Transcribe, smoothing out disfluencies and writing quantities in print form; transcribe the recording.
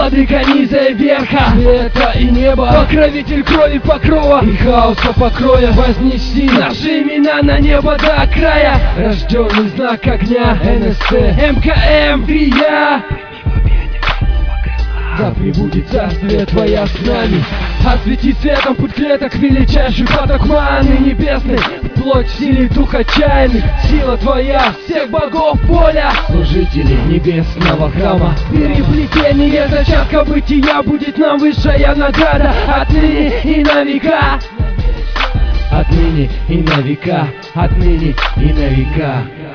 владыка низа и верха, света и неба, покровитель крови покрова и хаоса покроя. Вознеси наши имена на небо до края, рожденный знак огня, НСЦ, МКМ, ты и я. Да пребудет царствие Твоя с нами. Освети светом путь клеток величайший поток маны небесной, плоть в силе дух отчаянных. Сила Твоя всех богов поля, служители небесного храма. Переплетение зачатка бытия будет нам высшая награда. Отныне и на века, отныне и на века, отныне и на века.